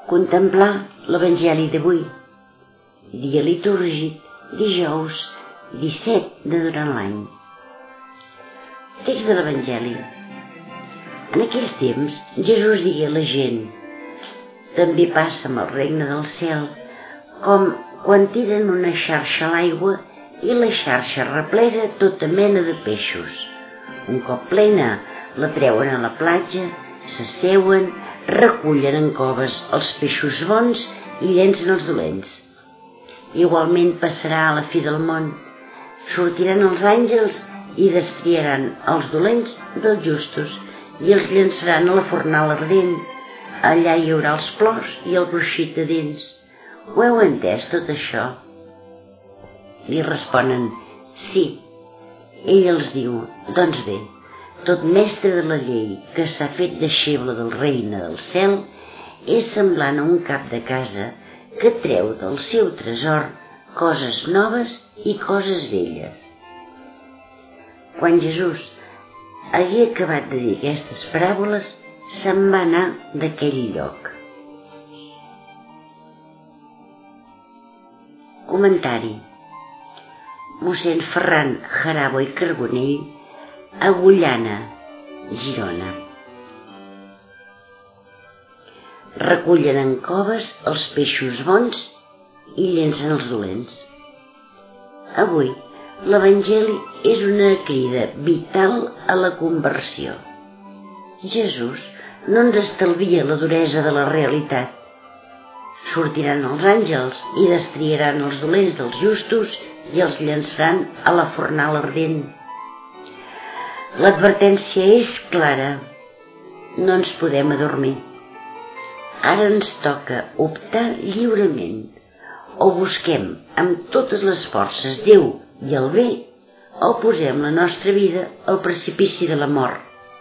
Contemplar l'Evangeli d'avui, dia litúrgic, dijous 17 de durant l'any. Text de l'Evangeli. En aquell temps, Jesús digué a la gent: també passa amb el regne del cel, com quan tiren una xarxa a l'aigua i la xarxa replega tota mena de peixos. Un cop plena, la treuen a la platja, s'asseuen, recullen en coves els peixos bons i llencen els dolents. Igualment passarà a la fi del món. Sortiran els àngels i destriaran els dolents dels justos i els llançaran a la fornal ardent. Allà hi haurà els plors i el cruixit de dents. Ho heu entès tot això? Li responen: sí. Ell els diu: doncs bé, tot mestre de la llei que s'ha fet deixeble del regne del cel és semblant a un cap de casa que treu del seu tresor coses noves i coses velles. Quan Jesús hagué acabat de dir aquestes paràboles, se'n va anar d'aquell lloc. Comentari. Mossèn Ferran Jarabo i Carbonell, Agullana, Girona. Recullen en coves els peixos bons i llencen els dolents. Avui, l'Evangeli és una crida vital a la conversió. Jesús no ens estalvia la duresa de la realitat. Sortiran els àngels i destriaran els dolents dels justos i els llançaran a la fornal ardent. L'advertència és clara: no ens podem adormir. Ara ens toca optar lliurement: o busquem amb totes les forces Déu i el bé, o posem la nostra vida al precipici de la mort.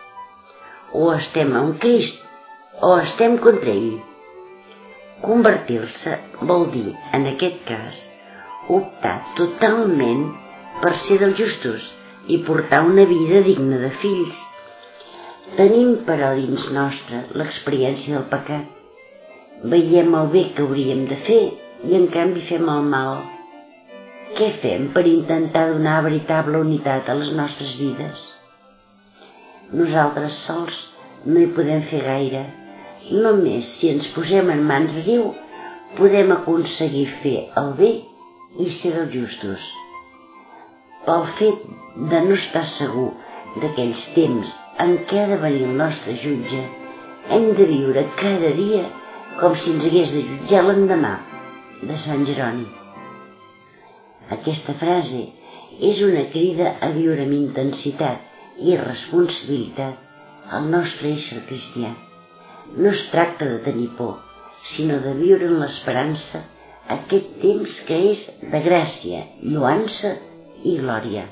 O estem amb Crist o estem contra ell. Convertir-se vol dir, en aquest cas, optar totalment per ser dels justos i portar una vida digna de fills. Tenim però dins nostre l'experiència del pecat. Veiem el bé que hauríem de fer i en canvi fem el mal. Què fem per intentar donar veritable unitat a les nostres vides? Nosaltres sols no hi podem fer gaire. Només si ens posem en mans de Déu podem aconseguir fer el bé i ser dels justos. Pel fet de no estar segur d'aquells temps en què ha de venir el nostre jutge, hem de viure cada dia com si ens hagués de jutjar l'endemà, de Sant Jeroni. Aquesta frase és una crida a viure amb intensitat i responsabilitat el nostre ésser cristià. No es tracta de tenir por, sinó de viure en l'esperança aquest temps que és de gràcia, lloança i glòria.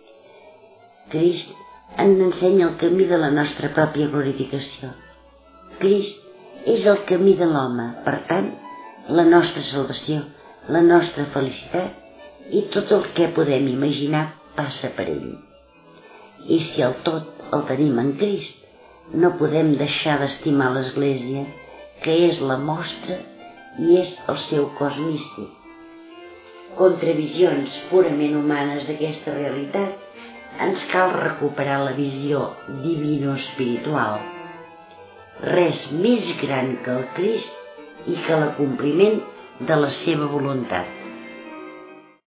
Crist ens ensenya el camí de la nostra pròpia glorificació. Crist és el camí de l'home, per tant, la nostra salvació, la nostra felicitat i tot el que podem imaginar passa per ell. I si el tot el tenim en Crist, no podem deixar d'estimar l'Església, que és la mostra i és el seu cos místic. Contra visions purament humanes d'aquesta realitat, ens cal recuperar la visió divino-espiritual. Res més gran que el Crist i que l'acompliment de la seva voluntat.